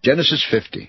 Genesis 50.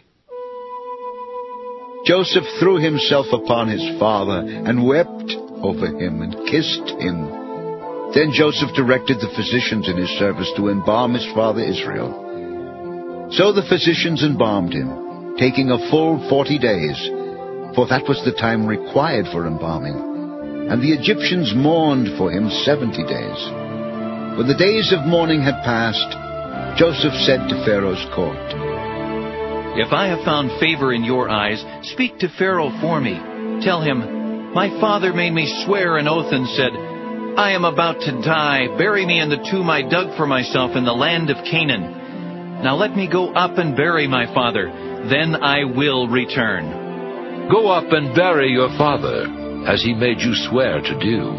Joseph threw himself upon his father and wept over him and kissed him. Then Joseph directed the physicians in his service to embalm his father Israel. So the physicians embalmed him, taking a full 40 days, for that was the time required for embalming. And the Egyptians mourned for him 70 days. When the days of mourning had passed, Joseph said to Pharaoh's court, "If I have found favor in your eyes, speak to Pharaoh for me. Tell him, my father made me swear an oath and said, 'I am about to die. Bury me in the tomb I dug for myself in the land of Canaan. Now let me go up and bury my father. Then I will return.'" "Go up and bury your father, as he made you swear to do."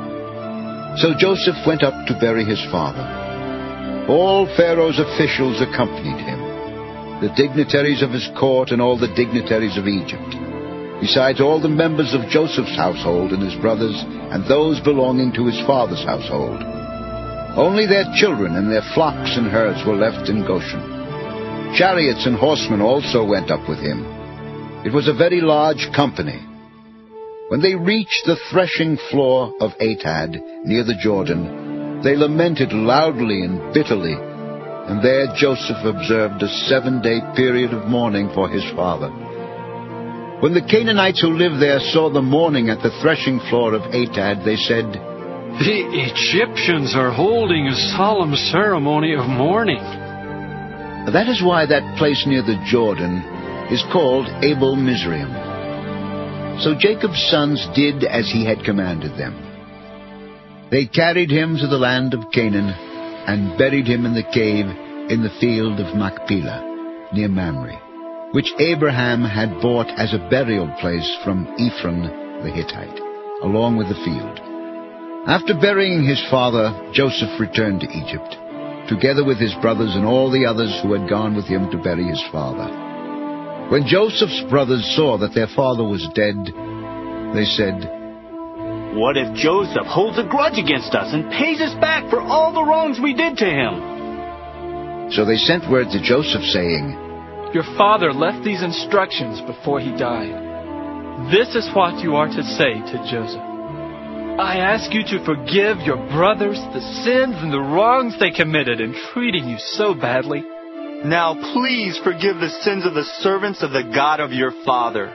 So Joseph went up to bury his father. All Pharaoh's officials accompanied him, the dignitaries of his court and all the dignitaries of Egypt, besides all the members of Joseph's household and his brothers and those belonging to his father's household. Only their children and their flocks and herds were left in Goshen. Chariots and horsemen also went up with him. It was a very large company. When they reached the threshing floor of Atad, near the Jordan, they lamented loudly and bitterly, and there Joseph observed a 7-day period of mourning for his father. When the Canaanites who lived there saw the mourning at the threshing floor of Atad, they said, "The Egyptians are holding a solemn ceremony of mourning." That is why that place near the Jordan is called Abel Mizraim. So Jacob's sons did as he had commanded them. They carried him to the land of Canaan and buried him in the cave in the field of Machpelah, near Mamre, which Abraham had bought as a burial place from Ephron the Hittite, along with the field. After burying his father, Joseph returned to Egypt, together with his brothers and all the others who had gone with him to bury his father. When Joseph's brothers saw that their father was dead, they said, "What if Joseph holds a grudge against us and pays us back for all the wrongs we did to him?" So they sent word to Joseph, saying, "Your father left these instructions before he died. This is what you are to say to Joseph. I ask you to forgive your brothers the sins and the wrongs they committed in treating you so badly. Now please forgive the sins of the servants of the God of your father."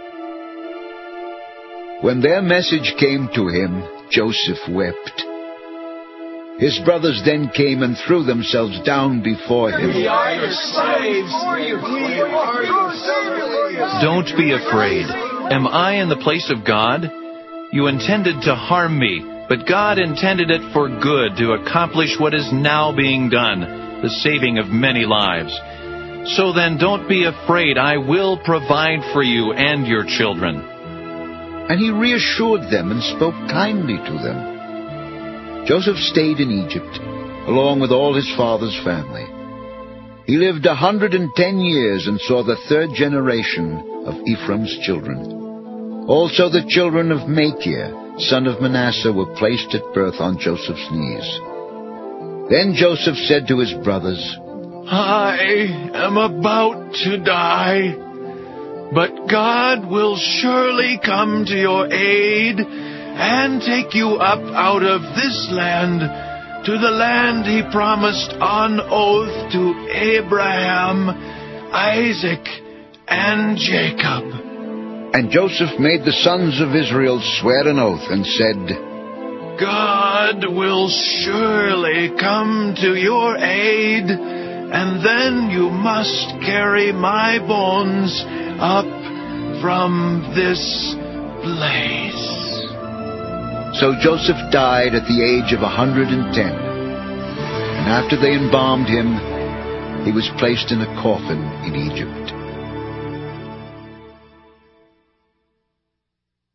When their message came to him, Joseph wept. His brothers then came and threw themselves down before him. "We are your slaves. Don't be afraid. Am I in the place of God? You intended to harm me, but God intended it for good to accomplish what is now being done, the saving of many lives. So then don't be afraid. I will provide for you and your children." And he reassured them and spoke kindly to them. Joseph stayed in Egypt, along with all his father's family. He lived 110 years and saw the third generation of Ephraim's children. Also the children of Machir, son of Manasseh, were placed at birth on Joseph's knees. Then Joseph said to his brothers, "I am about to die, but God will surely come to your aid and take you up out of this land to the land he promised on oath to Abraham, Isaac, and Jacob." And Joseph made the sons of Israel swear an oath and said, "God will surely come to your aid, and then you must carry my bones up from this place." So Joseph died at the age of 110. And after they embalmed him, he was placed in a coffin in Egypt.